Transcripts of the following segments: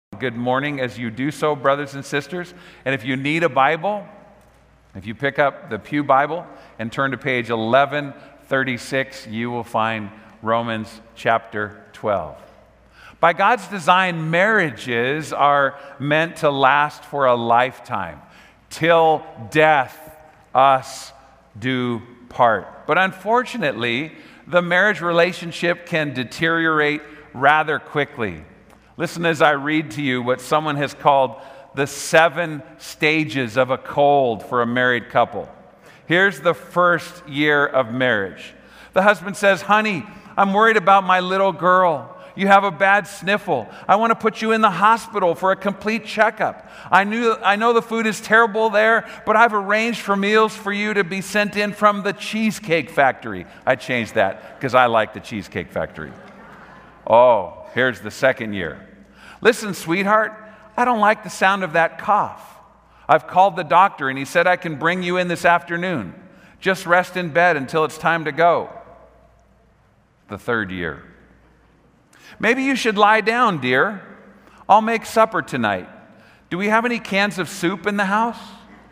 Good morning as you do so, brothers and sisters. And if you need a Bible, if you pick up the Pew Bible and turn to page 1136, you will find Romans chapter 12. By God's design, marriages are meant to last for a lifetime. Till death us do part. But unfortunately, the marriage relationship can deteriorate rather quickly. Listen as I read to you what someone has called the 7 stages of a cold for a married couple. Here's the first year of marriage. The husband says, "Honey, I'm worried about my little girl. You have a bad sniffle. I want to put you in the hospital for a complete checkup. I know the food is terrible there, but I've arranged for meals for you to be sent in from the Cheesecake Factory." I changed that because I like the Cheesecake Factory. Oh, here's the second year. "Listen, sweetheart, I don't like the sound of that cough. I've called the doctor and he said I can bring you in this afternoon. Just rest in bed until it's time to go." The third year. "Maybe you should lie down, dear. I'll make supper tonight. Do we have any cans of soup in the house?"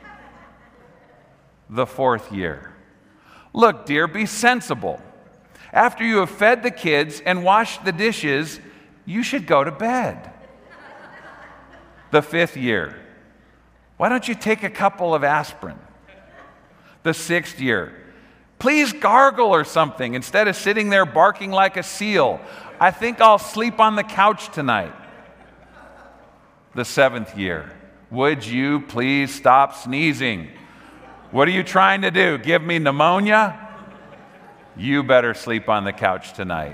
The fourth year. "Look, dear, be sensible. After you have fed the kids and washed the dishes, you should go to bed." The fifth year. "Why don't you take a couple of aspirin?" The sixth year. "Please gargle or something instead of sitting there barking like a seal. I think I'll sleep on the couch tonight." The seventh year. "Would you please stop sneezing? What are you trying to do? Give me pneumonia? You better sleep on the couch tonight."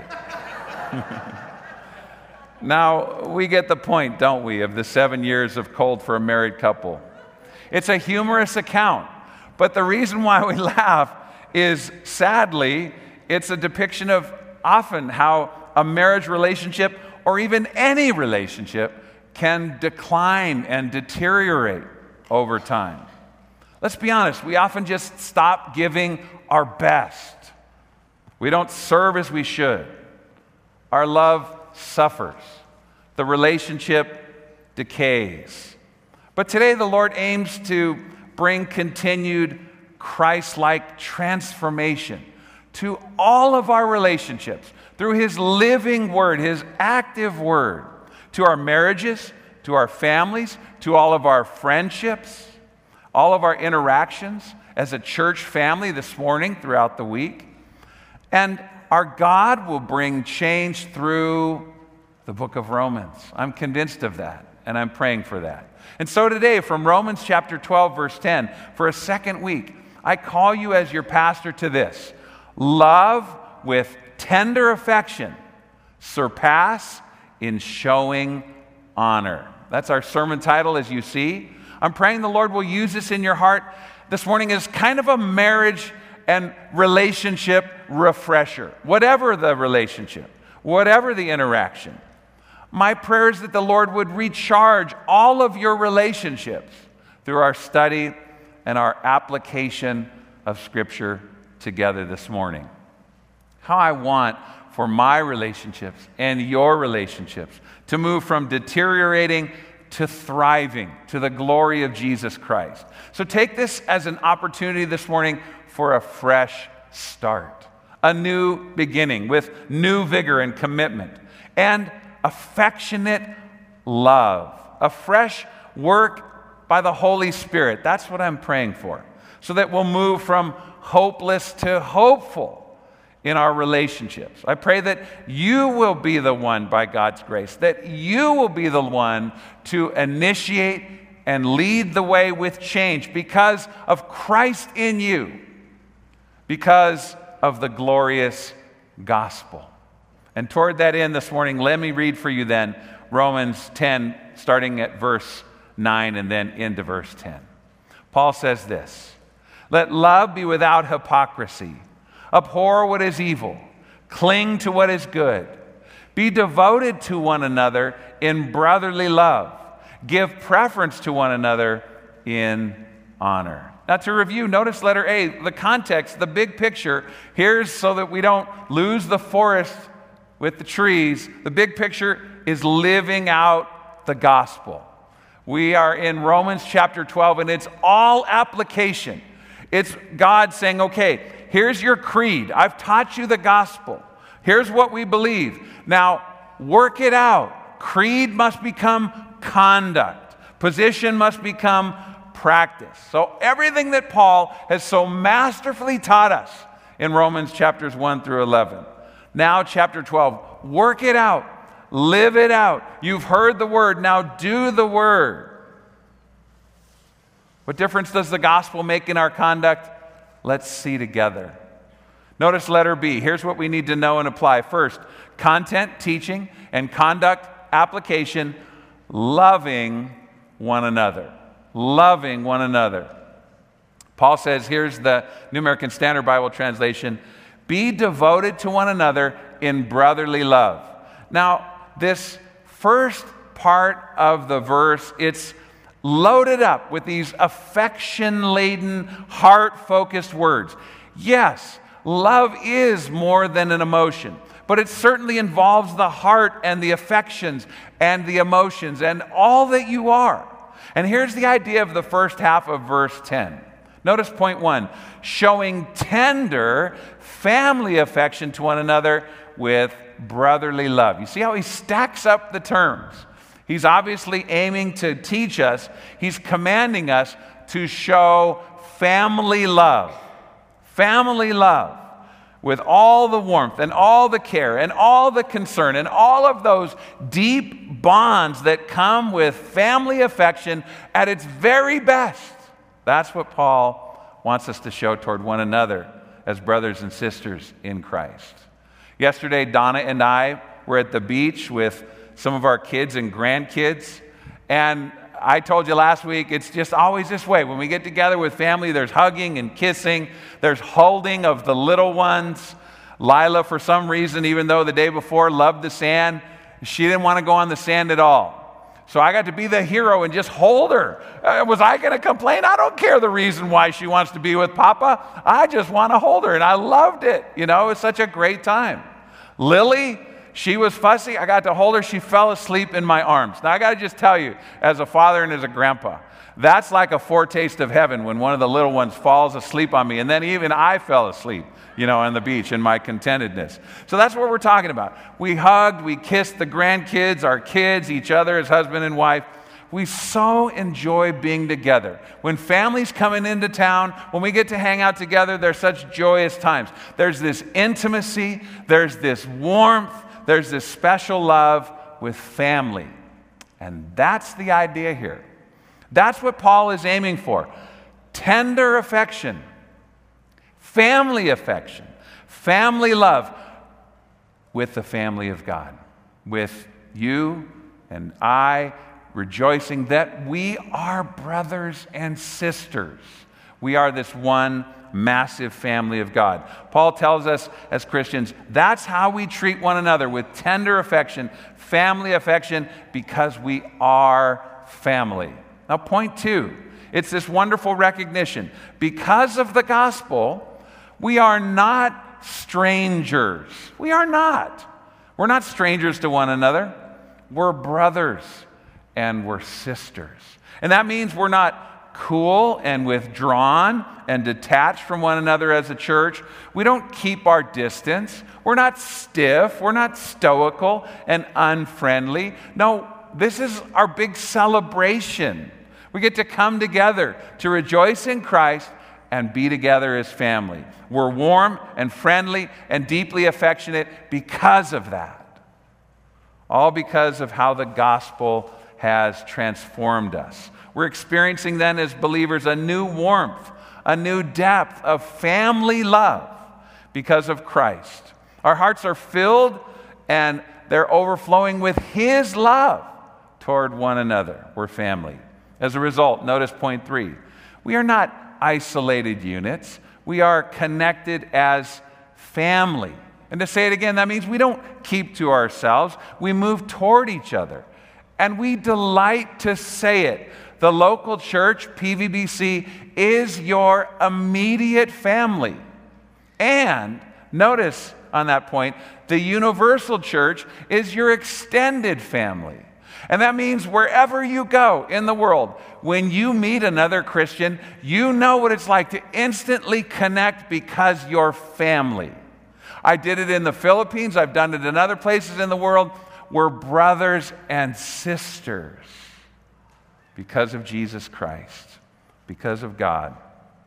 Now, we get the point, don't we, of the 7 years of cold for a married couple. It's a humorous account, but the reason why we laugh is, sadly, it's a depiction of often how a marriage relationship, or even any relationship, can decline and deteriorate over time. Let's be honest, we often just stop giving our best. We don't serve as we should. Our love suffers. The relationship decays. But today the Lord aims to bring continued Christ-like transformation to all of our relationships through His living Word, His active Word, to our marriages, to our families, to all of our friendships, all of our interactions as a church family this morning throughout the week. And our God will bring change through the book of Romans. I'm convinced of that, and I'm praying for that. And so today, from Romans chapter 12, verse 10, for a second week, I call you as your pastor to this: love with tender affection, surpass in showing honor. That's our sermon title, as you see. I'm praying the Lord will use this in your heart this morning as kind of a marriage and relationship refresher. Whatever the relationship, whatever the interaction, my prayer is that the Lord would recharge all of your relationships through our study and our application of Scripture together this morning. How I want for my relationships and your relationships to move from deteriorating to thriving to the glory of Jesus Christ. So take this as an opportunity this morning for a fresh start, a new beginning with new vigor and commitment, and affectionate love, a fresh work by the Holy Spirit. That's what I'm praying for, so that we'll move from hopeless to hopeful in our relationships. I pray that you will be the one, by God's grace, that you will be the one to initiate and lead the way with change because of Christ in you, because of the glorious gospel. And toward that end this morning, let me read for you then Romans 10, starting at verse 9 and then into verse 10. Paul says this: "Let love be without hypocrisy. Abhor what is evil. Cling to what is good. Be devoted to one another in brotherly love. Give preference to one another in honor." Now to review, notice letter A, the context, the big picture. Here's so that we don't lose the forest with the trees. The big picture is living out the gospel. We are in Romans chapter 12, and it's all application. It's God saying, okay, here's your creed. I've taught you the gospel. Here's what we believe. Now, work it out. Creed must become conduct. Position must become practice. So everything that Paul has so masterfully taught us in Romans chapters 1 through 11. Now, chapter 12, work it out. Live it out. You've heard the word. Now do the word. What difference does the gospel make in our conduct? Let's see together. Notice letter B. Here's what we need to know and apply. First, content, teaching, and conduct, application, loving one another. Loving one another. Paul says, here's the New American Standard Bible translation, be devoted to one another in brotherly love. Now, this first part of the verse, it's loaded up with these affection-laden, heart-focused words. Yes, love is more than an emotion, but it certainly involves the heart and the affections and the emotions and all that you are. And here's the idea of the first half of verse 10. Notice point 1, showing tender family affection to one another with brotherly love. You see how he stacks up the terms? He's obviously aiming to teach us. He's commanding us to show family love. Family love with all the warmth and all the care and all the concern and all of those deep bonds that come with family affection at its very best. That's what Paul wants us to show toward one another as brothers and sisters in Christ. Yesterday, Donna and I were at the beach with some of our kids and grandkids, and I told you last week, it's just always this way. When we get together with family, there's hugging and kissing, there's holding of the little ones. Lila, for some reason, even though the day before loved the sand, she didn't want to go on the sand at all. So I got to be the hero and just hold her. Was I going to complain? I don't care the reason why she wants to be with Papa. I just want to hold her, and I loved it. You know, it was such a great time. Lily, she was fussy. I got to hold her. She fell asleep in my arms. Now, I got to just tell you, as a father and as a grandpa, that's like a foretaste of heaven when one of the little ones falls asleep on me, and then even I fell asleep, you know, on the beach in my contentedness. So that's what we're talking about. We hugged, we kissed the grandkids, our kids, each other as husband and wife. We so enjoy being together. When families coming into town, when we get to hang out together, they're such joyous times. There's this intimacy, there's this warmth, there's this special love with family. And that's the idea here. That's what Paul is aiming for. Tender affection, family love with the family of God, with you and I rejoicing that we are brothers and sisters. We are this one massive family of God. Paul tells us as Christians, that's how we treat one another, with tender affection, family affection, because we are family. Now, point 2, it's this wonderful recognition. Because of the gospel, we are not strangers. We are not. We're not strangers to one another. We're brothers and we're sisters. And that means we're not cool and withdrawn and detached from one another as a church. We don't keep our distance. We're not stiff. We're not stoical and unfriendly. No, this is our big celebration. We get to come together to rejoice in Christ and be together as family. We're warm and friendly and deeply affectionate because of that. All because of how the gospel has transformed us. We're experiencing then as believers a new warmth, a new depth of family love because of Christ. Our hearts are filled and they're overflowing with His love toward one another. We're family. As a result, notice point 3. We are not isolated units. We are connected as family. And to say it again, that means we don't keep to ourselves. We move toward each other. And we delight to say it. The local church, PVBC, is your immediate family. And notice on that point, the universal church is your extended family. And that means wherever you go in the world, when you meet another Christian, you know what it's like to instantly connect because you're family. I did it in the Philippines. I've done it in other places in the world. We're brothers and sisters because of Jesus Christ, because of God.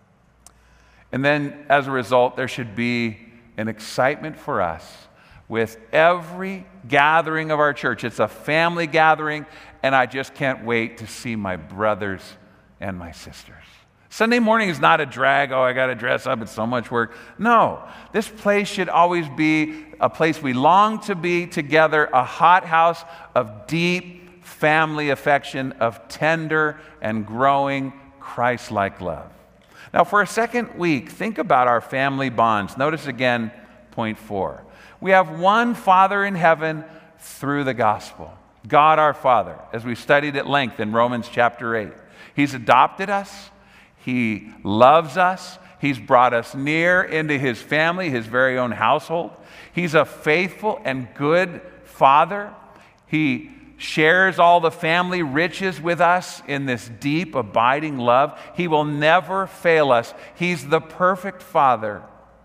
And then, as a result, there should be an excitement for us with every gathering of our church. It's a family gathering, and I just can't wait to see my brothers and my sisters. Sunday morning is not a drag. Oh, I got to dress up. It's so much work. No, this place should always be a place we long to be together, a hothouse of deep family affection, of tender and growing Christ-like love. Now, for a second week, think about our family bonds. Notice again, point 4. We have one Father in heaven through the gospel, God our Father, as we studied at length in Romans chapter 8. He's adopted us. He loves us. He's brought us near into His family, His very own household. He's a faithful and good Father. He shares all the family riches with us in this deep, abiding love. He will never fail us. He's the perfect Father.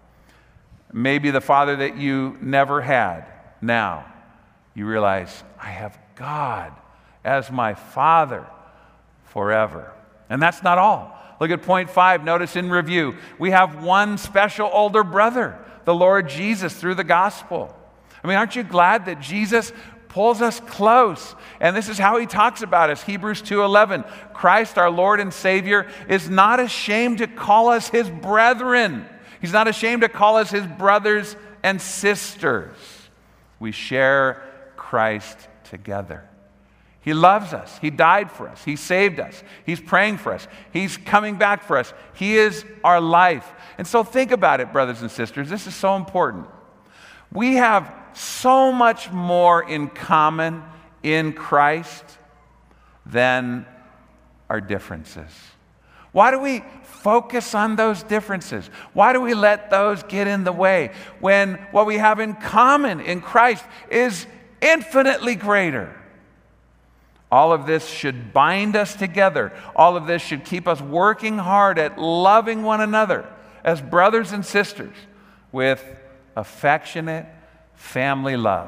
Maybe the Father that you never had. Now, you realize, I have God as my Father forever. And that's not all. Look at point 5. Notice in review, we have one special older brother, the Lord Jesus, through the gospel. I mean, aren't you glad that Jesus pulls us close? And this is how He talks about us. Hebrews 2:11. Christ, our Lord and Savior, is not ashamed to call us His brethren. He's not ashamed to call us His brothers and sisters. We share Christ together. He loves us. He died for us. He saved us. He's praying for us. He's coming back for us. He is our life. And so think about it, brothers and sisters. This is so important. We have so much more in common in Christ than our differences. Why do we focus on those differences? Why do we let those get in the way when what we have in common in Christ is infinitely greater? All of this should bind us together. All of this should keep us working hard at loving one another as brothers and sisters with affectionate family love.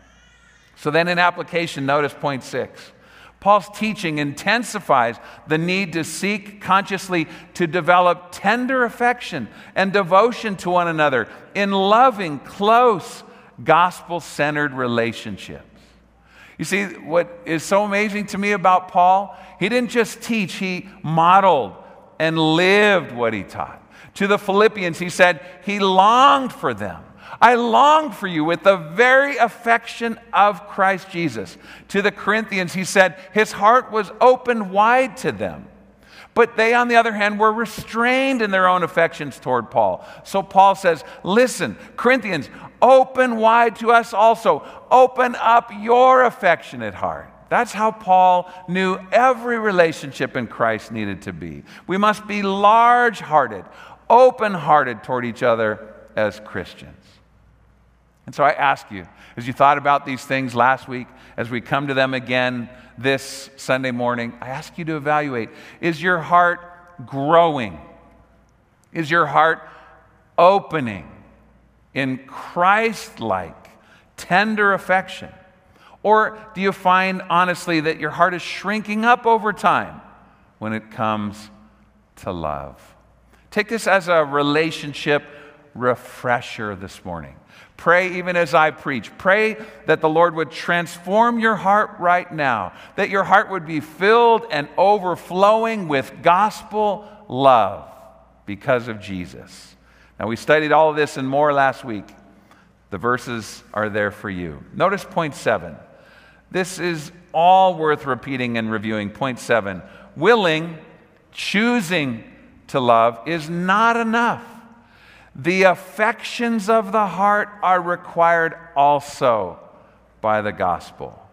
So then in application, notice point 6. Paul's teaching intensifies the need to seek consciously to develop tender affection and devotion to one another in loving, close, gospel-centered relationships. You see, what is so amazing to me about Paul, he didn't just teach, he modeled and lived what he taught. To the Philippians, he said, he longed for them. I long for you with the very affection of Christ Jesus. To the Corinthians, he said, his heart was opened wide to them. But they, on the other hand, were restrained in their own affections toward Paul. So Paul says, listen, Corinthians, open wide to us also. Open up your affectionate heart. That's how Paul knew every relationship in Christ needed to be. We must be large-hearted, open-hearted toward each other as Christians. And so I ask you, as you thought about these things last week, as we come to them again this Sunday morning, I ask you to evaluate, is your heart growing? Is your heart opening in Christ-like, tender affection? Or do you find, honestly, that your heart is shrinking up over time when it comes to love? Take this as a relationship refresher this morning. Pray even as I preach. Pray that the Lord would transform your heart right now, that your heart would be filled and overflowing with gospel love because of Jesus. Now, we studied all of this and more last week. The verses are there for you. Notice point 7. This is all worth repeating and reviewing. Point 7. Willing, choosing to love is not enough. The affections of the heart are required also by the gospel.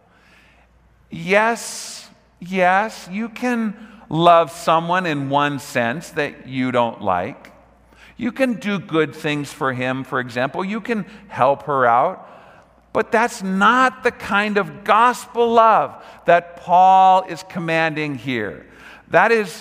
Yes, you can love someone in one sense that you don't like. You can do good things for him, for example. You can help her out. But that's not the kind of gospel love that Paul is commanding here. That is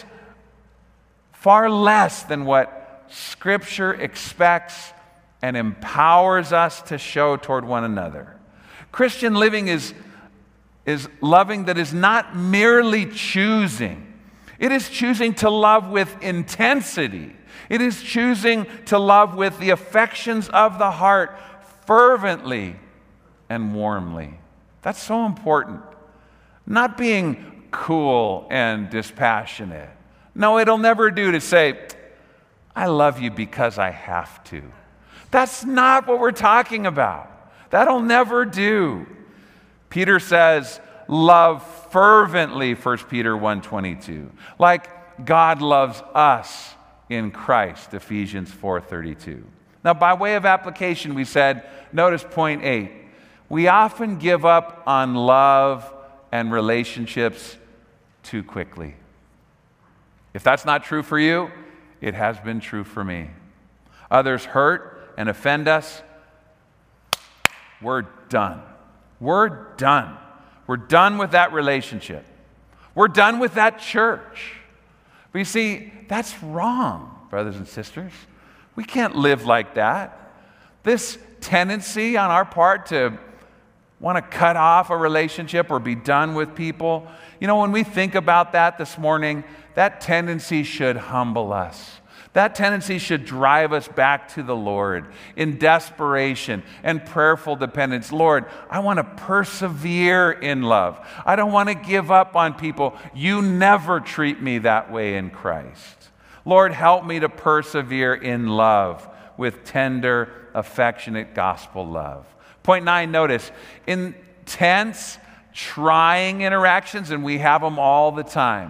far less than what Scripture expects and empowers us to show toward one another. Christian living is loving that is not merely choosing. It is choosing to love with intensity. It is choosing to love with the affections of the heart fervently and warmly. That's so important. Not being cool and dispassionate. No, it'll never do to say, I love you because I have to. That's not what we're talking about. That'll never do. Peter says, love fervently, 1 Peter 1:22. Like God loves us in Christ, Ephesians 4:32. Now, by way of application, we said, notice point 8. We often give up on love and relationships too quickly. If that's not true for you, it has been true for me. Others hurt and offend us. We're done. We're done. We're done with that relationship. We're done with that church. But you see, that's wrong, brothers and sisters. We can't live like that. This tendency on our part to want to cut off a relationship or be done with people, when we think about that this morning, that tendency should humble us. That tendency should drive us back to the Lord in desperation and prayerful dependence. Lord, I want to persevere in love. I don't want to give up on people. You never treat me that way in Christ. Lord, help me to persevere in love with tender, affectionate gospel love. Point 9, notice, intense, trying interactions, and we have them all the time.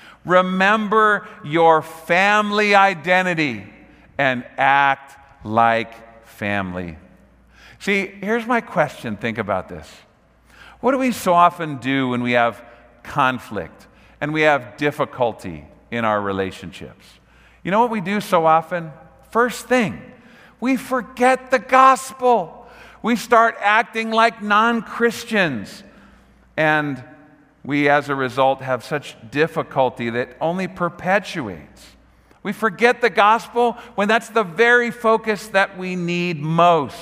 Remember your family identity and act like family. See, here's my question. Think about this. What do we so often do when we have conflict and we have difficulty in our relationships? You know what we do so often? First thing, we forget the gospel. We start acting like non-Christians. And we, as a result, have such difficulty that only perpetuates. We forget the gospel when that's the very focus that we need most.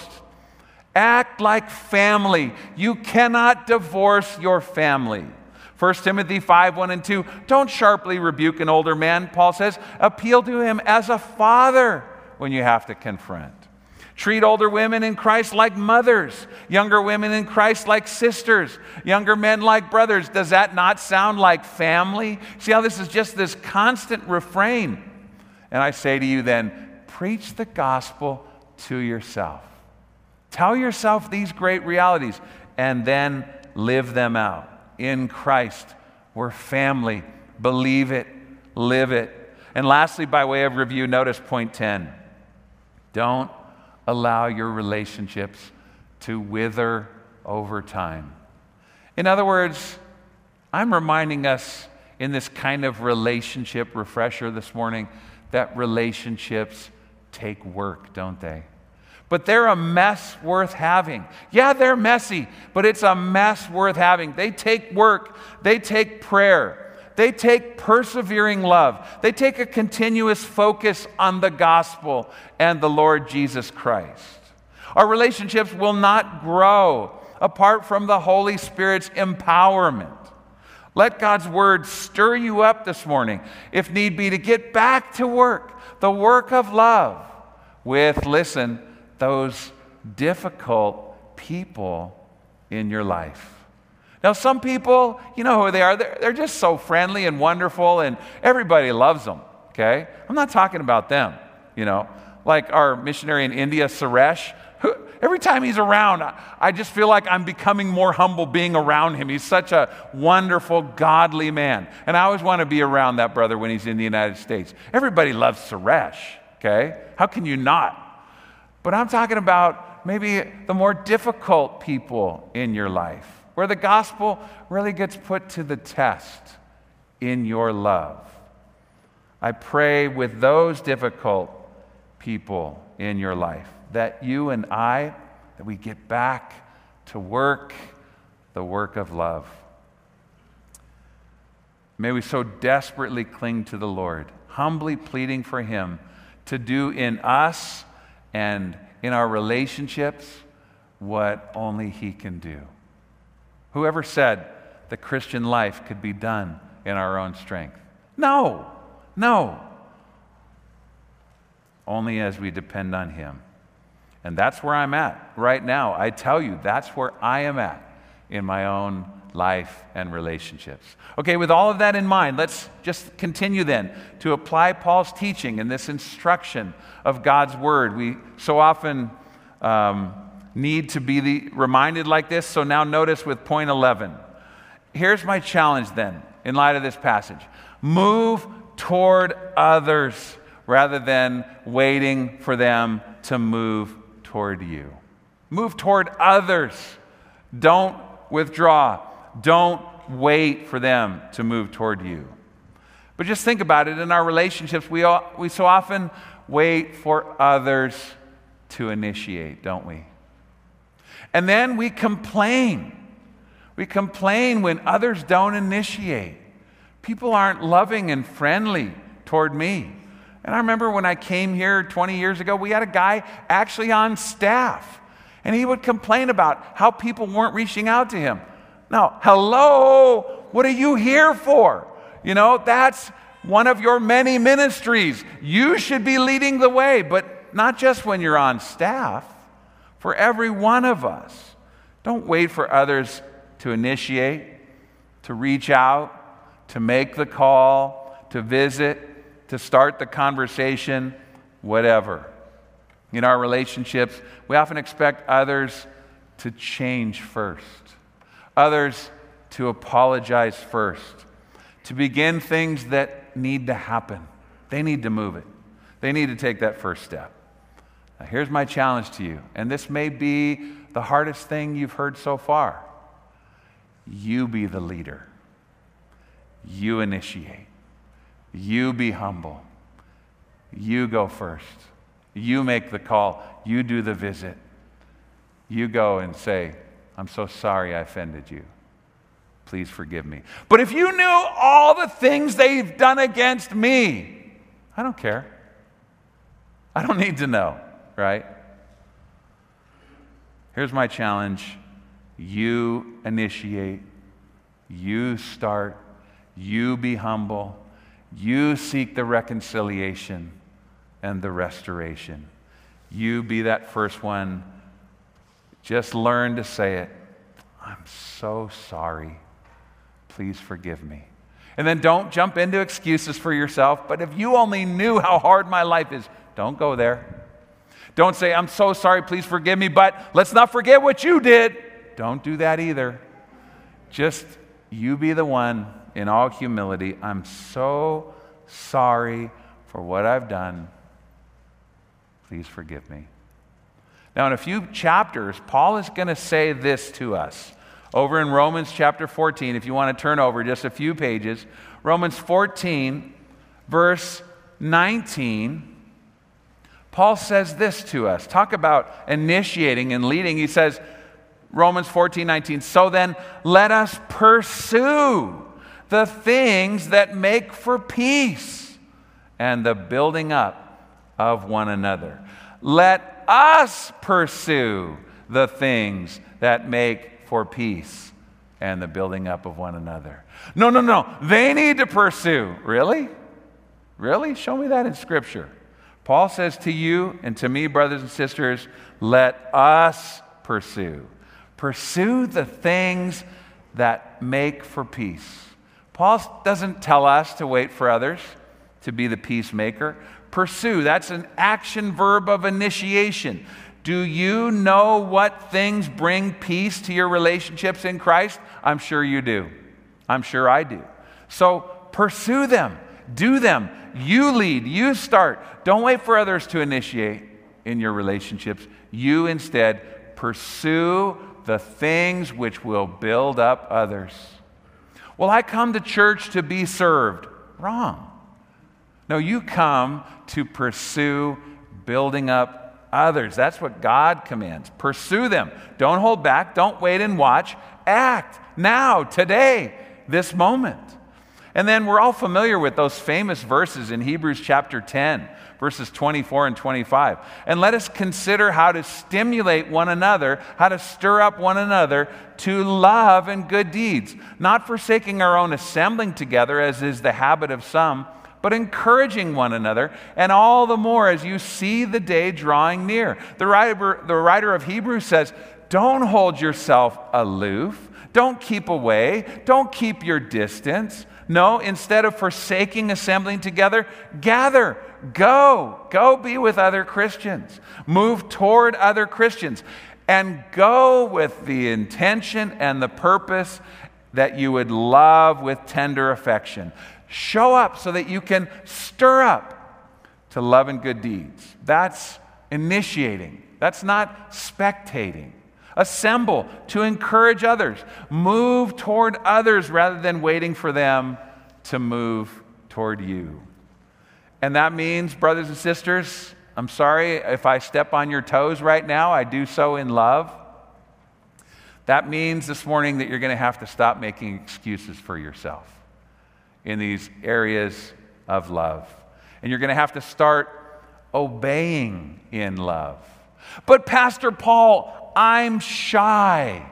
Act like family. You cannot divorce your family. 1 Timothy 5:1-2. Don't sharply rebuke an older man, Paul says. Appeal to him as a father when you have to confront. Treat older women in Christ like mothers, younger women in Christ like sisters, younger men like brothers. Does that not sound like family? See how this is just this constant refrain? And I say to you then, preach the gospel to yourself. Tell yourself these great realities and then live them out. In Christ, we're family. Believe it, live it. And lastly, by way of review, notice point 10. Don't allow your relationships to wither over time. In other words, I'm reminding us in this kind of relationship refresher this morning that relationships take work, don't they? But they're a mess worth having. Yeah, they're messy, but it's a mess worth having. They take work. They take prayer. They take persevering love. They take a continuous focus on the gospel and the Lord Jesus Christ. Our relationships will not grow apart from the Holy Spirit's empowerment. Let God's word stir you up this morning, if need be, to get back to work, the work of love, with, listen, those difficult people in your life. Now, some people, you know who they are. They're just so friendly and wonderful, and everybody loves them, okay? I'm not talking about them, like our missionary in India, Suresh. Every time he's around, I just feel like I'm becoming more humble being around him. He's such a wonderful, godly man. And I always want to be around that brother when he's in the United States. Everybody loves Suresh, okay? How can you not? But I'm talking about maybe the more difficult people in your life, where the gospel really gets put to the test in your love. I pray with those difficult people in your life that you and I, that we get back to work the work of love. May we so desperately cling to the Lord, humbly pleading for Him to do in us and in our relationships what only He can do. Whoever said the Christian life could be done in our own strength? No. Only as we depend on Him. And that's where I'm at right now. I tell you, that's where I am at in my own life and relationships. Okay, with all of that in mind, let's just continue then to apply Paul's teaching and this instruction of God's Word. We so often need to be reminded like this. So now notice with point 11. Here's my challenge then, in light of this passage. Move toward others rather than waiting for them to move toward you. Move toward others. Don't withdraw. Don't wait for them to move toward you. But just think about it. In our relationships, we so often wait for others to initiate, don't we? And then we complain. We complain when others don't initiate. People aren't loving and friendly toward me. And I remember when I came here 20 years ago, we had a guy actually on staff. And he would complain about how people weren't reaching out to him. Now, hello, what are you here for? You know, that's one of your many ministries. You should be leading the way, but not just when you're on staff. For every one of us. Don't wait for others to initiate, to reach out, to make the call, to visit, to start the conversation, whatever. In our relationships, we often expect others to change first, others to apologize first, to begin things that need to happen. They need to move it. They need to take that first step. Now, here's my challenge to you, and this may be the hardest thing you've heard so far. You be the leader. You initiate. You be humble. You go first. You make the call. You do the visit. You go and say, I'm so sorry I offended you. Please forgive me. But if you knew all the things they've done against me, I don't care. I don't need to know, right? Here's my challenge. You initiate. You start. You be humble. You seek the reconciliation and the restoration. You be that first one. Just learn to say it. I'm so sorry. Please forgive me. And then don't jump into excuses for yourself. But if you only knew how hard my life is, don't go there. Don't say, I'm so sorry, please forgive me, but let's not forget what you did. Don't do that either. Just you be the one in all humility. I'm so sorry for what I've done. Please forgive me. Now, in a few chapters, Paul is going to say this to us. Over in Romans chapter 14, if you want to turn over just a few pages, Romans 14, verse 19, Paul says this to us. Talk about initiating and leading. He says, Romans 14:19, so then let us pursue the things that make for peace and the building up of one another. Let us pursue the things that make for peace and the building up of one another. No. They need to pursue. Really? Really? Show me that in Scripture. Paul says to you and to me, brothers and sisters, let us pursue. Pursue the things that make for peace. Paul doesn't tell us to wait for others to be the peacemaker. Pursue, that's an action verb of initiation. Do you know what things bring peace to your relationships in Christ? I'm sure you do. I'm sure I do. So pursue them. Do them. You lead. You start. Don't wait for others to initiate in your relationships. You instead pursue the things which will build up others. Well, I come to church to be served. Wrong. No, you come to pursue building up others. That's what God commands. Pursue them. Don't hold back. Don't wait and watch. Act now, today, this moment. And then we're all familiar with those famous verses in Hebrews chapter 10, verses 24 and 25. And let us consider how to stimulate one another, how to stir up one another to love and good deeds, not forsaking our own assembling together, as is the habit of some, but encouraging one another, and all the more as you see the day drawing near. The writer of Hebrews says, don't hold yourself aloof. Don't keep away. Don't keep your distance. No, instead of forsaking assembling together, gather. Go be with other Christians. Move toward other Christians. And go with the intention and the purpose that you would love with tender affection. Show up so that you can stir up to love and good deeds. That's initiating. That's not spectating. Assemble to encourage others. Move toward others rather than waiting for them to move toward you. And that means, brothers and sisters, I'm sorry if I step on your toes right now. I do so in love. That means this morning that you're going to have to stop making excuses for yourself in these areas of love. And you're going to have to start obeying in love. But Pastor Paul, I'm shy.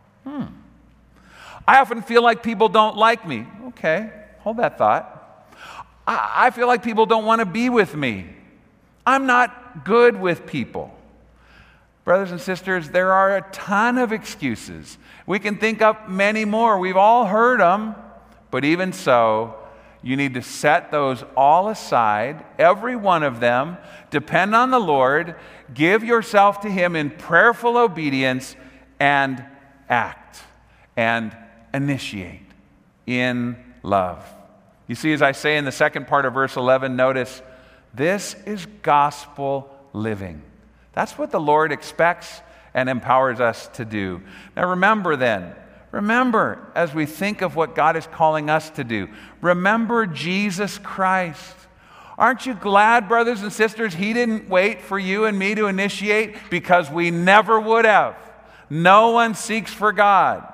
I often feel like people don't like me. Okay, hold that thought. I feel like people don't want to be with me. I'm not good with people. Brothers and sisters, there are a ton of excuses. We can think up many more. We've all heard them. But even so, you need to set those all aside, every one of them. Depend on the Lord. Give yourself to Him in prayerful obedience and act and initiate in love. You see, as I say in the second part of verse 11, notice, this is gospel living. That's what the Lord expects and empowers us to do. Now remember as we think of what God is calling us to do, remember Jesus Christ. Aren't you glad, brothers and sisters, He didn't wait for you and me to initiate, because we never would have. No one seeks for God.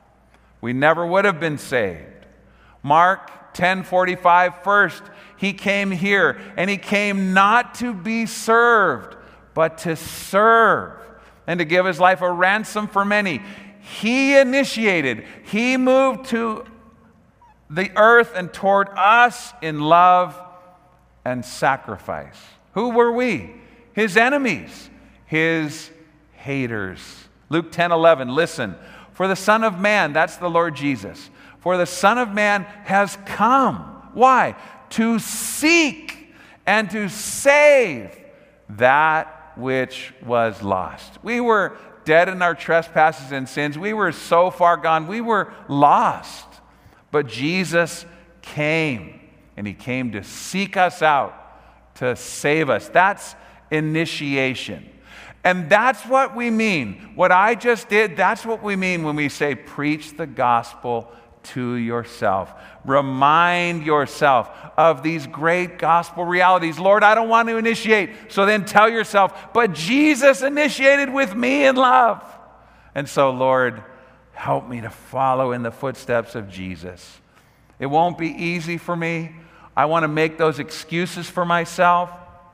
We never would have been saved. Mark 10:45, first, He came here, and He came not to be served, but to serve and to give His life a ransom for many. He initiated. He moved to the earth and toward us in love and sacrifice. Who were we? His enemies, His haters. Luke 10:11, listen. For the Son of Man, that's the Lord Jesus, for the Son of Man has come. Why? To seek and to save that which was lost. We were dead in our trespasses and sins. We were so far gone. We were lost. But Jesus came, and He came to seek us out, to save us. That's initiation. And that's what we mean. What I just did, that's what we mean when we say preach the gospel to yourself. Remind yourself of these great gospel realities. Lord, I don't want to initiate. So then tell yourself, but Jesus initiated with me in love. And so, Lord, help me to follow in the footsteps of Jesus. It won't be easy for me. I want to make those excuses for myself.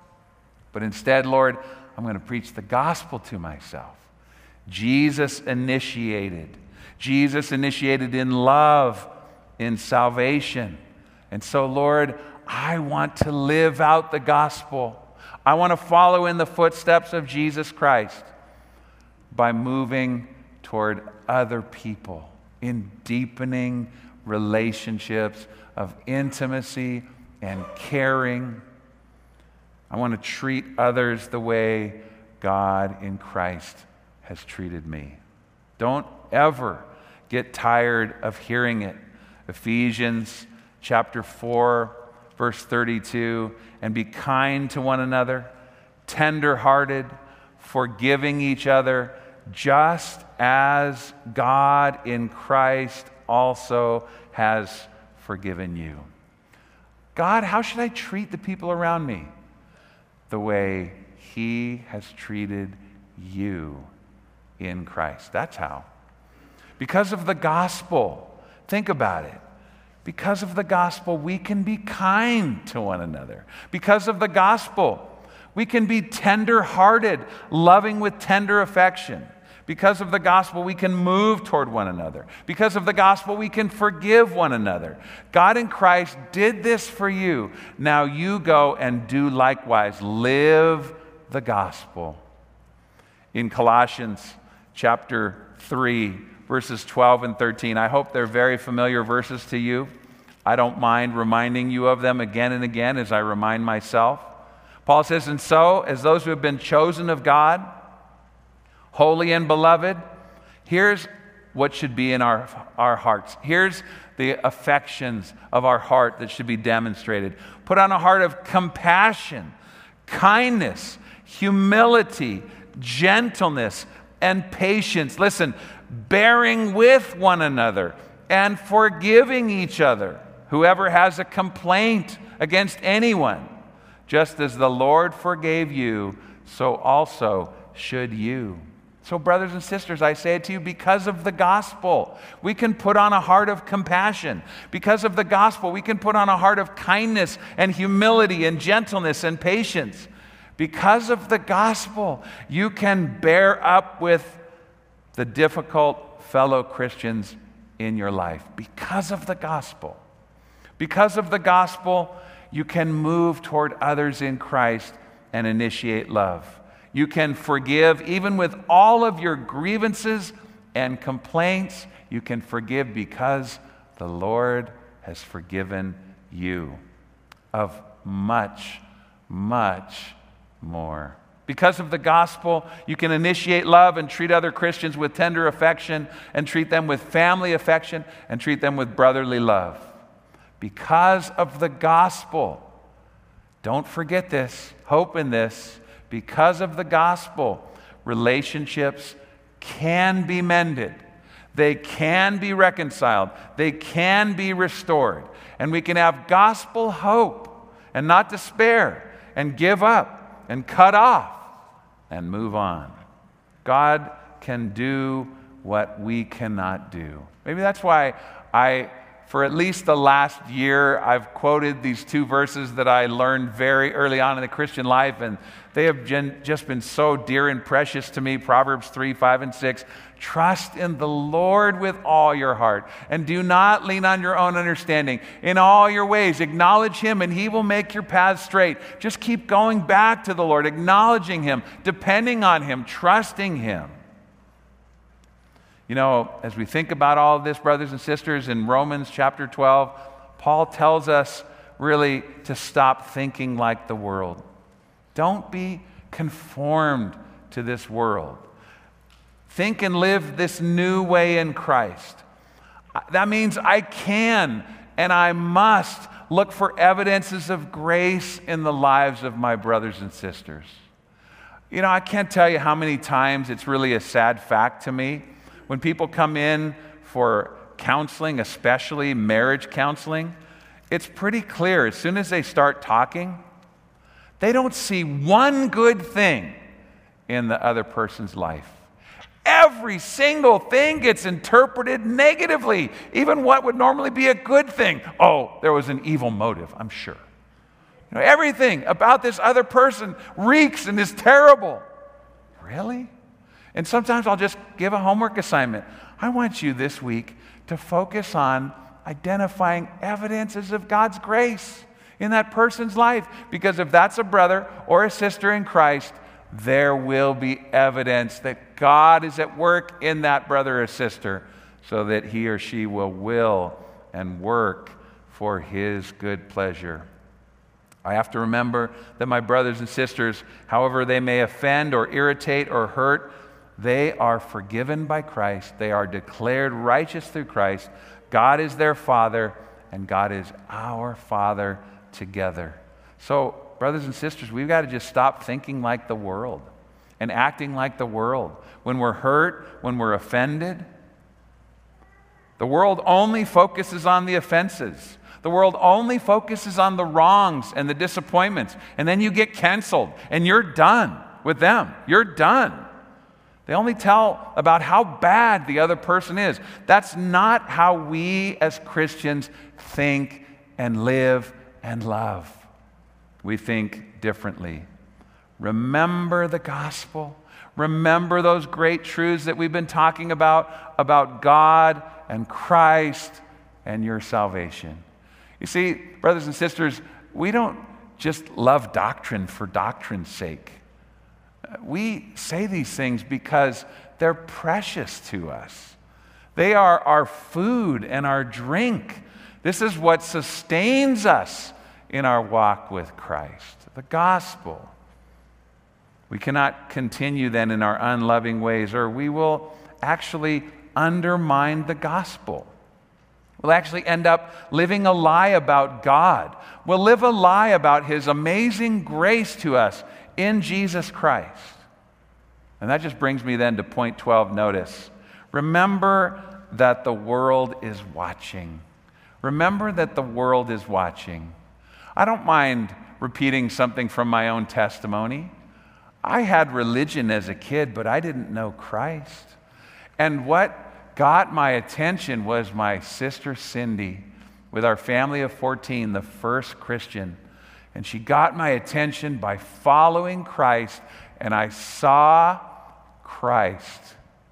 But instead, Lord, I'm going to preach the gospel to myself. Jesus initiated. Jesus initiated in love, in salvation. And so, Lord, I want to live out the gospel. I want to follow in the footsteps of Jesus Christ by moving toward other people in deepening relationships of intimacy and caring. I want to treat others the way God in Christ has treated me. Don't ever get tired of hearing it. Ephesians chapter 4, verse 32, and be kind to one another, tender-hearted, forgiving each other, just as God in Christ also has forgiven you. God, how should I treat the people around me? The way he has treated you in Christ. That's how. Because of the gospel, think about it. Because of the gospel, we can be kind to one another. Because of the gospel, we can be tender-hearted, loving with tender affection. Because of the gospel, we can move toward one another. Because of the gospel, we can forgive one another. God in Christ did this for you. Now you go and do likewise. Live the gospel. In Colossians chapter 3, verses 12 and 13, I hope they're very familiar verses to you. I don't mind reminding you of them again and again as I remind myself. Paul says, and so, as those who have been chosen of God, holy and beloved, here's what should be in our hearts. Here's the affections of our heart that should be demonstrated. Put on a heart of compassion, kindness, humility, gentleness, and patience. Listen, bearing with one another and forgiving each other. Whoever has a complaint against anyone, just as the Lord forgave you, so also should you. So, brothers and sisters, I say it to you, because of the gospel, we can put on a heart of compassion. Because of the gospel, we can put on a heart of kindness and humility and gentleness and patience. Because of the gospel, you can bear up with the difficult fellow Christians in your life. Because of the gospel. Because of the gospel, you can move toward others in Christ and initiate love. You can forgive even with all of your grievances and complaints. You can forgive because the Lord has forgiven you of much, much more. Because of the gospel, you can initiate love and treat other Christians with tender affection and treat them with family affection and treat them with brotherly love. Because of the gospel, don't forget this, hope in this, because of the gospel, relationships can be mended. They can be reconciled. They can be restored. And we can have gospel hope and not despair and give up and cut off and move on. God can do what we cannot do. Maybe that's why for at least the last year, I've quoted these two verses that I learned very early on in the Christian life, and they have just been so dear and precious to me. Proverbs 3, 5, and 6. Trust in the Lord with all your heart, and do not lean on your own understanding. In all your ways, acknowledge Him, and He will make your paths straight. Just keep going back to the Lord, acknowledging Him, depending on Him, trusting Him. You know, as we think about all of this, brothers and sisters, in Romans chapter 12, Paul tells us really to stop thinking like the world. Don't be conformed to this world. Think and live this new way in Christ. That means I can and I must look for evidences of grace in the lives of my brothers and sisters. You know, I can't tell you how many times it's really a sad fact to me when people come in for counseling, especially marriage counseling. It's pretty clear as soon as they start talking, they don't see one good thing in the other person's life. Every single thing gets interpreted negatively, even what would normally be a good thing. Oh, there was an evil motive, I'm sure. You know, everything about this other person reeks and is terrible. Really? And sometimes I'll just give a homework assignment. I want you this week to focus on identifying evidences of God's grace in that person's life. Because if that's a brother or a sister in Christ, there will be evidence that God is at work in that brother or sister so that he or she will and work for His good pleasure. I have to remember that my brothers and sisters, however they may offend or irritate or hurt, they are forgiven by Christ. They are declared righteous through Christ. God is their Father, and God is our Father together. So, brothers and sisters, we've got to just stop thinking like the world and acting like the world. When we're hurt, when we're offended, the world only focuses on the offenses. The world only focuses on the wrongs and the disappointments, and then you get canceled, and you're done with them. You're done. They only tell about how bad the other person is. That's not how we as Christians think and live and love. We think differently. Remember the gospel. Remember those great truths that we've been talking about God and Christ and your salvation. You see, brothers and sisters, we don't just love doctrine for doctrine's sake. We say these things because they're precious to us. They are our food and our drink. This is what sustains us in our walk with Christ, the gospel. We cannot continue then in our unloving ways, or we will actually undermine the gospel. We'll actually end up living a lie about God. We'll live a lie about His amazing grace to us in Jesus Christ. And that just brings me then to point 12. Notice, remember that the world is watching. Remember that the world is watching. I don't mind repeating something from my own testimony. I had religion as a kid, but I didn't know Christ. And what got my attention was my sister Cindy, with our family of 14, the first Christian. And she got my attention by following Christ, and I saw Christ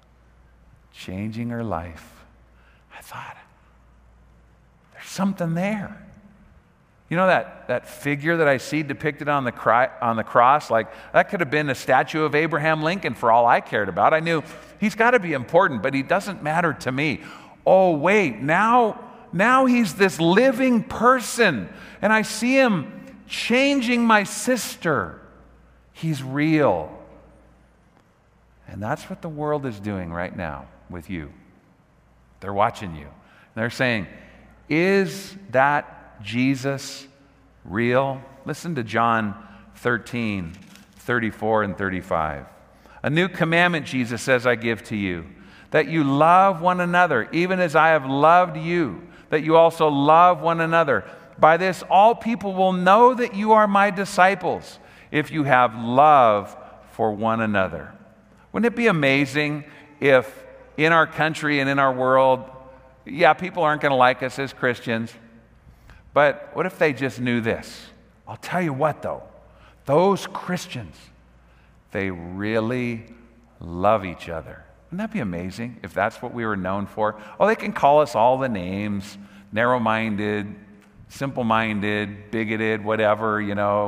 changing her life. I thought, there's something there. You know that figure that I see depicted on the cross? Like, that could have been a statue of Abraham Lincoln for all I cared about. I knew he's got to be important, but he doesn't matter to me. Oh, wait, now he's this living person, and I see him changing my sister. He's real. And that's what the world is doing right now with you. They're watching you. They're saying, is that Jesus real? Listen to John 13, 34 and 35. A new commandment, Jesus says, I give to you, that you love one another, even as I have loved you, that you also love one another. By this, all people will know that you are my disciples, if you have love for one another. Wouldn't it be amazing if in our country and in our world, people aren't going to like us as Christians, but what if they just knew this? I'll tell you what, though. Those Christians, they really love each other. Wouldn't that be amazing if that's what we were known for? Oh, they can call us all the names, narrow-minded, simple-minded, bigoted, whatever,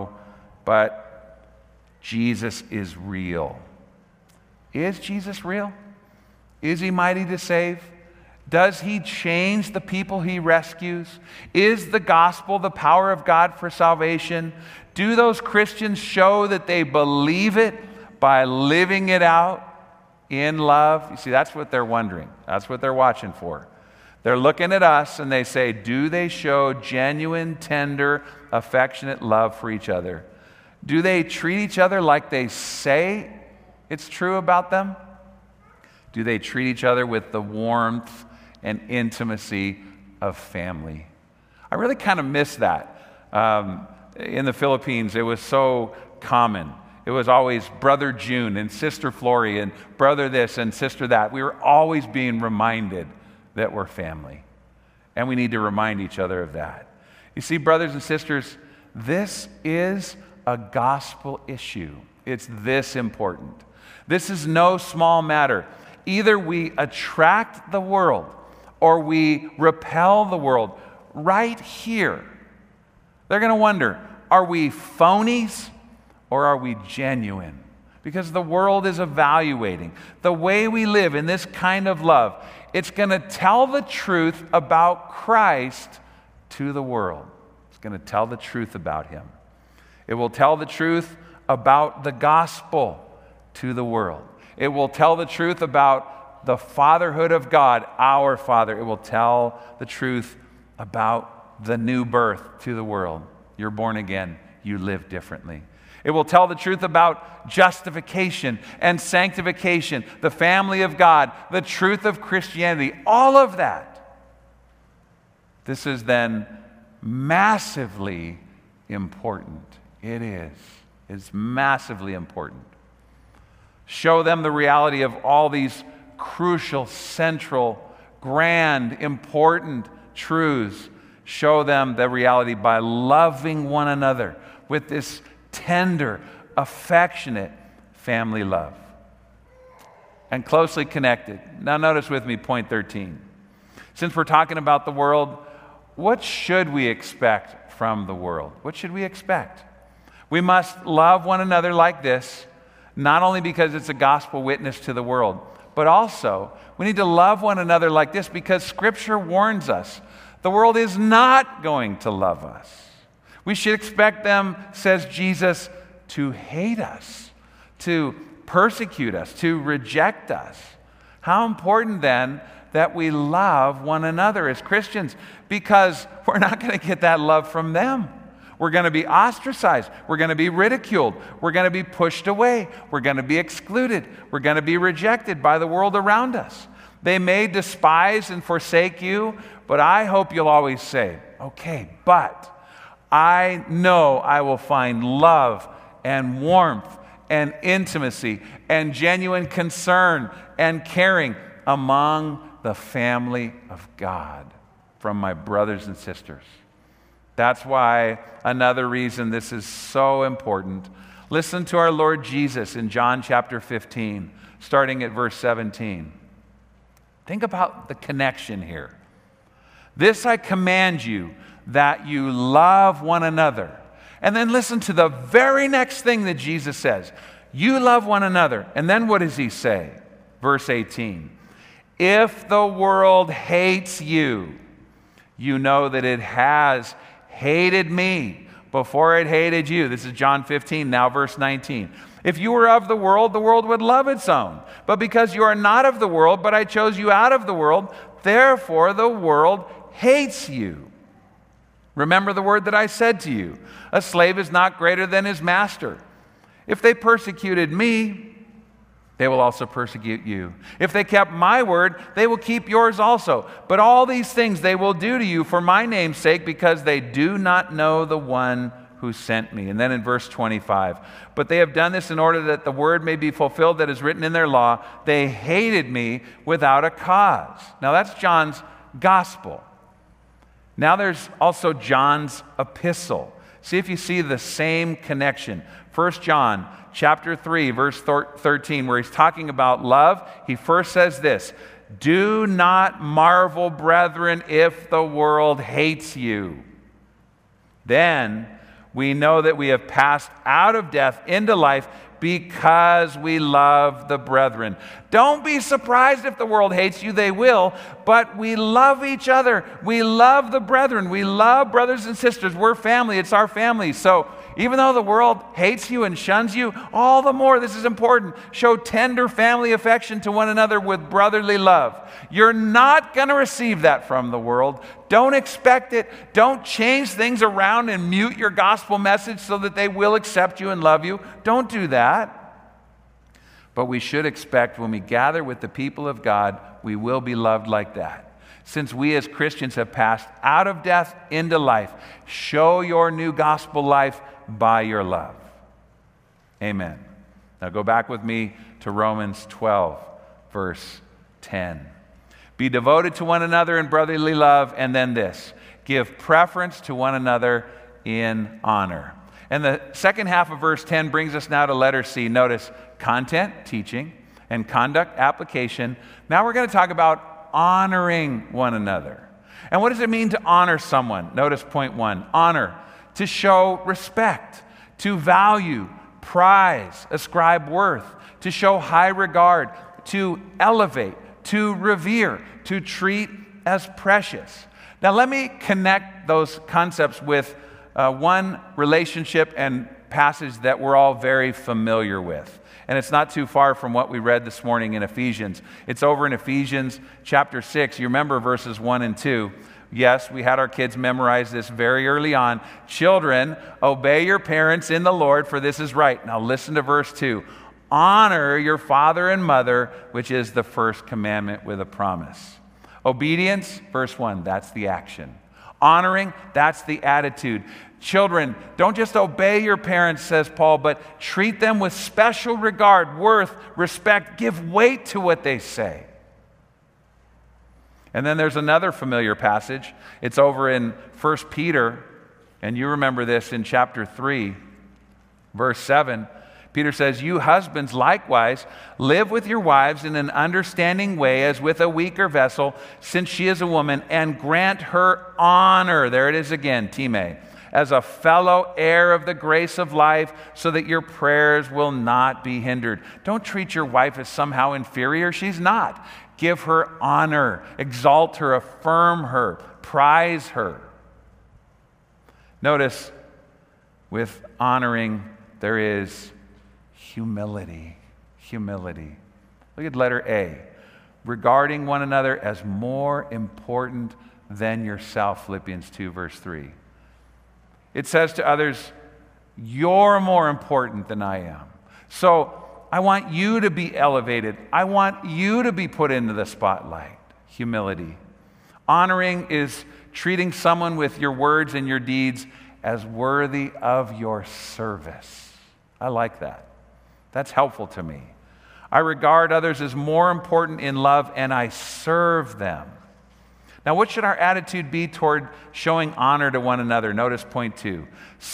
but Jesus is real. Is Jesus real? Is He mighty to save? Does He change the people He rescues? Is the gospel the power of God for salvation? Do those Christians show that they believe it by living it out in love? You see, that's what they're wondering. That's what they're watching for. They're looking at us and they say, do they show genuine, tender, affectionate love for each other? Do they treat each other like they say it's true about them? Do they treat each other with the warmth and intimacy of family? I really kind of miss that. In the Philippines, it was so common. It was always Brother June and Sister Flory and Brother this and Sister that. We were always being reminded that we're family. And we need to remind each other of that. You see, brothers and sisters, this is a gospel issue. It's this important. This is no small matter. Either we attract the world or we repel the world right here. They're going to wonder, are we phonies or are we genuine? Because the world is evaluating the way we live in this kind of love. It's going to tell the truth about Christ to the world. It's going to tell the truth about Him. It will tell the truth about the gospel to the world. It will tell the truth about the fatherhood of God, our Father. It will tell the truth about the new birth to the world. You're born again. You live differently. It will tell the truth about justification and sanctification, the family of God, the truth of Christianity, all of that. This is then massively important. It is. It's massively important. Show them the reality of all these crucial, central, grand, important truths. Show them the reality by loving one another with this tender, affectionate family love. And closely connected. Now notice with me point 13. Since we're talking about the world, what should we expect from the world? What should we expect? We must love one another like this, not only because it's a gospel witness to the world, but also we need to love one another like this because Scripture warns us the world is not going to love us. We should expect them, says Jesus, to hate us, to persecute us, to reject us. How important then that we love one another as Christians, because we're not going to get that love from them. We're going to be ostracized. We're going to be ridiculed. We're going to be pushed away. We're going to be excluded. We're going to be rejected by the world around us. They may despise and forsake you, but I hope you'll always say, okay, but I know I will find love and warmth and intimacy and genuine concern and caring among the family of God from my brothers and sisters. That's why another reason this is so important. Listen to our Lord Jesus in John chapter 15, starting at verse 17. Think about the connection here. This I command you, that you love one another. And then listen to the very next thing that Jesus says. You love one another. And then what does he say? Verse 18. If the world hates you, you know that it has hated me before it hated you. This is John 15, now verse 19. If you were of the world would love its own. But because you are not of the world, but I chose you out of the world, therefore the world hates you. Remember the word that I said to you. A slave is not greater than his master. If they persecuted me, they will also persecute you. If they kept my word, they will keep yours also. But all these things they will do to you for my name's sake, because they do not know the one who sent me. And then in verse 25, but they have done this in order that the word may be fulfilled that is written in their law. They hated me without a cause. Now that's John's gospel. Now there's also John's epistle. See if you see the same connection. 1 John chapter 3, verse 13, where he's talking about love, he first says this, do not marvel, brethren, if the world hates you. Then we know that we have passed out of death into life because we love the brethren. Don't be surprised if the world hates you, they will, but we love each other. We love the brethren. We love brothers and sisters. We're family. It's our family. So even though the world hates you and shuns you, all the more, this is important, show tender family affection to one another with brotherly love. You're not going to receive that from the world. Don't expect it. Don't change things around and mute your gospel message so that they will accept you and love you. Don't do that. But we should expect when we gather with the people of God, we will be loved like that. Since we as Christians have passed out of death into life, show your new gospel life by your love. Amen. Now go back with me to Romans 12, verse 10. Be devoted to one another in brotherly love, and then this, give preference to one another in honor. And the second half of verse 10 brings us now to letter C. Notice content, teaching, and conduct, application. Now we're going to talk about honoring one another. And what does it mean to honor someone? Notice point 1, honor. To show respect, to value, prize, ascribe worth, to show high regard, to elevate, to revere, to treat as precious. Now let me connect those concepts with one relationship and passage that we're all very familiar with. And it's not too far from what we read this morning in Ephesians. It's over in Ephesians chapter 6. You remember verses 1 and 2. Yes, we had our kids memorize this very early on. Children, obey your parents in the Lord, for this is right. Now listen to verse 2. Honor your father and mother, which is the first commandment with a promise. Obedience, verse 1, that's the action. Honoring, that's the attitude. Children, don't just obey your parents, says Paul, but treat them with special regard, worth, respect. Give weight to what they say. And then there's another familiar passage. It's over in 1 Peter, and you remember this in chapter 3, verse 7. Peter says, "You husbands likewise live with your wives in an understanding way as with a weaker vessel, since she is a woman, and grant her honor," there it is again, time, "as a fellow heir of the grace of life, so that your prayers will not be hindered." Don't treat your wife as somehow inferior. She's not. Give her honor, exalt her, affirm her, prize her. Notice, with honoring, there is humility. Humility. Look at letter A. Regarding one another as more important than yourself, Philippians 2, verse 3. It says to others, you're more important than I am. So I want you to be elevated. I want you to be put into the spotlight. Humility. Honoring is treating someone with your words and your deeds as worthy of your service. I like that. That's helpful to me. I regard others as more important in love, and I serve them. Now, what should our attitude be toward showing honor to one another? Notice point 2.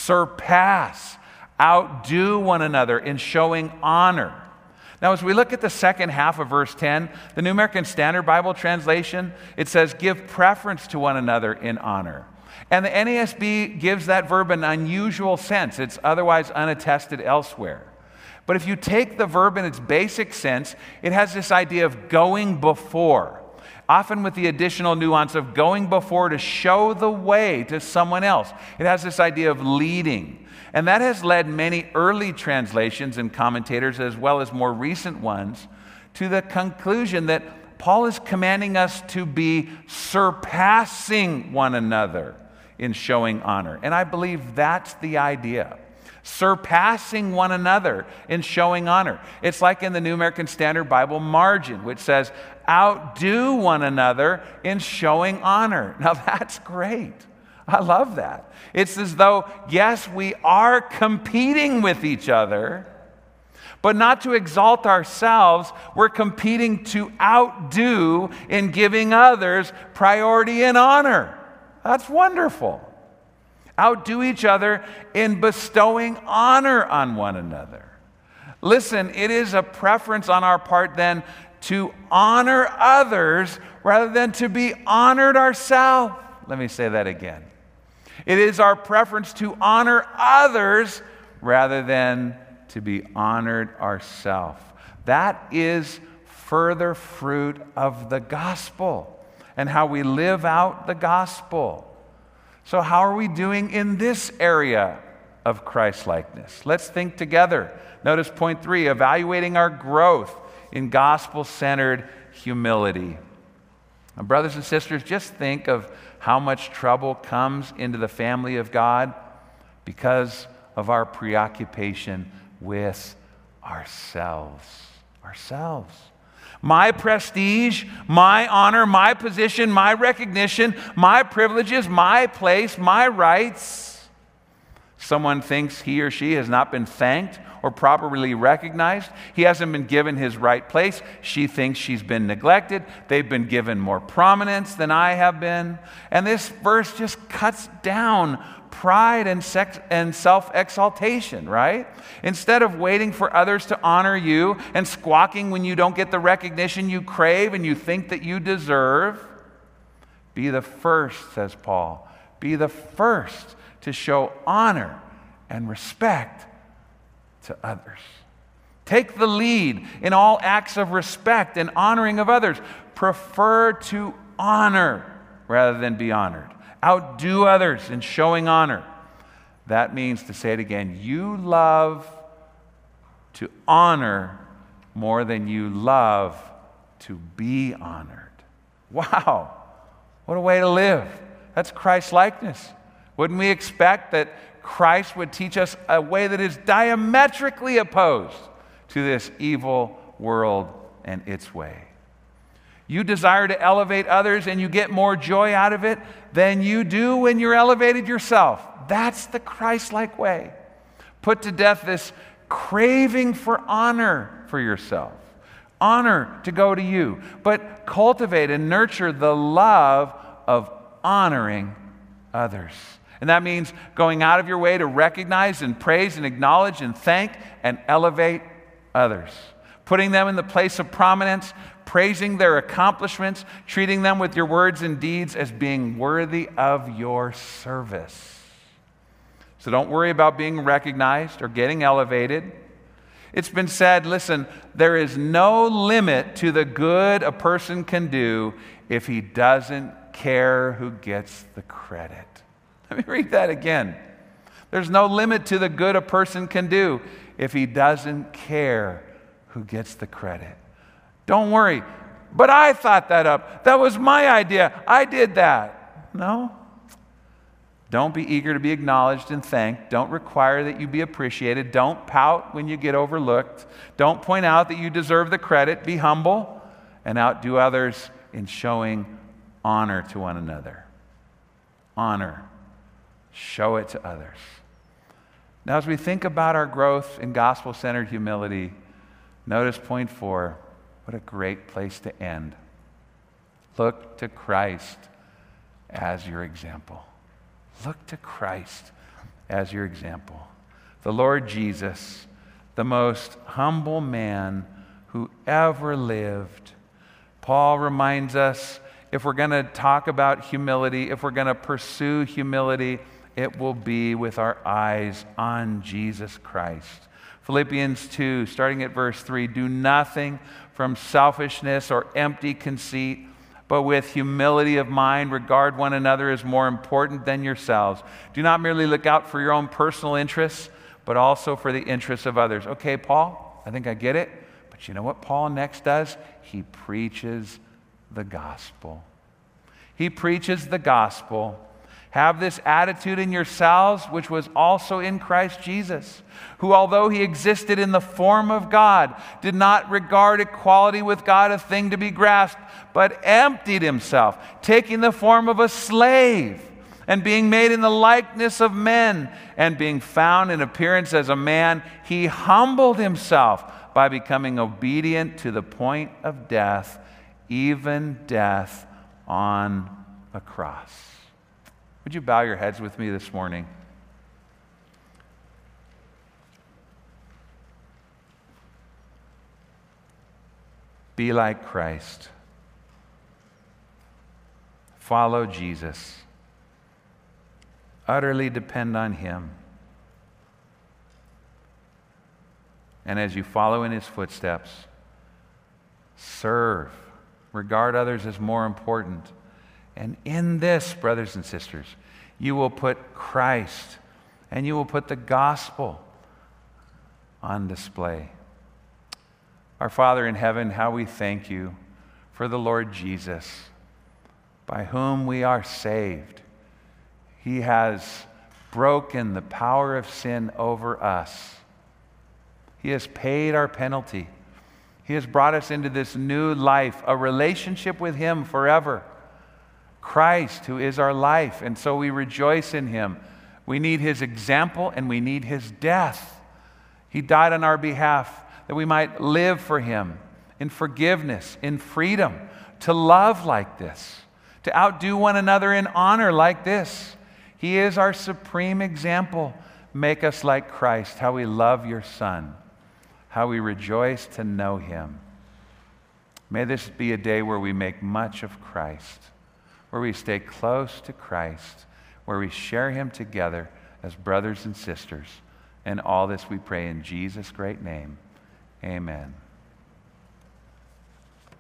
Surpass, outdo one another in showing honor. Now, as we look at the second half of verse 10, the New American Standard Bible translation, it says, give preference to one another in honor. And the NASB gives that verb an unusual sense. It's otherwise unattested elsewhere. But if you take the verb in its basic sense, it has this idea of going before, often with the additional nuance of going before to show the way to someone else. It has this idea of leading. And that has led many early translations and commentators, as well as more recent ones, to the conclusion that Paul is commanding us to be surpassing one another in showing honor. And I believe that's the idea. Surpassing one another in showing honor. It's like in the New American Standard Bible margin, which says, outdo one another in showing honor. Now that's great. I love that. It's as though, yes, we are competing with each other, but not to exalt ourselves. We're competing to outdo in giving others priority and honor. That's wonderful. Outdo each other in bestowing honor on one another. Listen, it is a preference on our part then to honor others rather than to be honored ourselves. Let me say that again. It is our preference to honor others rather than to be honored ourselves. That is further fruit of the gospel and how we live out the gospel. So how are we doing in this area of Christ-likeness? Let's think together. Notice point 3, evaluating our growth in gospel-centered humility. Now, brothers and sisters, just think of how much trouble comes into the family of God because of our preoccupation with ourselves. Ourselves. My prestige, my honor, my position, my recognition, my privileges, my place, my rights. Someone thinks he or she has not been thanked or properly recognized. He hasn't been given his right place. She thinks she's been neglected. They've been given more prominence than I have been. And this verse just cuts down pride and self-exaltation, right? Instead of waiting for others to honor you and squawking when you don't get the recognition you crave and you think that you deserve, be the first, says Paul. Be the first to show honor and respect to others. Take the lead in all acts of respect and honoring of others. Prefer to honor rather than be honored. Outdo others in showing honor. That means, to say it again, you love to honor more than you love to be honored. Wow, what a way to live. That's Christ-likeness. Wouldn't we expect that Christ would teach us a way that is diametrically opposed to this evil world and its way? You desire to elevate others and you get more joy out of it than you do when you're elevated yourself. That's the Christ-like way. Put to death this craving for honor for yourself. Honor to go to you. But cultivate and nurture the love of honoring others. And that means going out of your way to recognize and praise and acknowledge and thank and elevate others. Putting them in the place of prominence, praising their accomplishments, treating them with your words and deeds as being worthy of your service. So don't worry about being recognized or getting elevated. It's been said, listen, there is no limit to the good a person can do if he doesn't care who gets the credit. Let me read that again. There's no limit to the good a person can do if he doesn't care who gets the credit. Don't worry, but I thought that up. That was my idea. I did that. No. Don't be eager to be acknowledged and thanked. Don't require that you be appreciated. Don't pout when you get overlooked. Don't point out that you deserve the credit. Be humble and outdo others in showing honor to one another. Honor. Show it to others. Now, as we think about our growth in gospel-centered humility, notice point 4. What a great place to end. Look to Christ as your example. Look to Christ as your example. The Lord Jesus, the most humble man who ever lived. Paul reminds us, if we're going to talk about humility, if we're going to pursue humility, it will be with our eyes on Jesus Christ. Philippians 2, starting at verse 3, do nothing from selfishness or empty conceit, but with humility of mind, regard one another as more important than yourselves. Do not merely look out for your own personal interests, but also for the interests of others. Okay, Paul, I think I get it. But you know what Paul next does? He preaches the gospel. He preaches the gospel. Have this attitude in yourselves, which was also in Christ Jesus, who, although he existed in the form of God, did not regard equality with God a thing to be grasped, but emptied himself, taking the form of a slave, and being made in the likeness of men, and being found in appearance as a man, he humbled himself by becoming obedient to the point of death, even death on a cross. Would you bow your heads with me this morning? Be like Christ. Follow Jesus. Utterly depend on him. And as you follow in his footsteps, serve. Regard others as more important. And in this, brothers and sisters, you will put Christ and you will put the gospel on display. Our Father in heaven, how we thank you for the Lord Jesus, by whom we are saved. He has broken the power of sin over us. He has paid our penalty. He has brought us into this new life, a relationship with him forever. Christ, who is our life, and so we rejoice in him. We need his example and we need his death. He died on our behalf that we might live for him in forgiveness, in freedom, to love like this, to outdo one another in honor like this. He is our supreme example. Make us like Christ, how we love your Son, how we rejoice to know him. May this be a day where we make much of Christ, where we stay close to Christ, where we share him together as brothers and sisters. And all this we pray in Jesus' great name. Amen.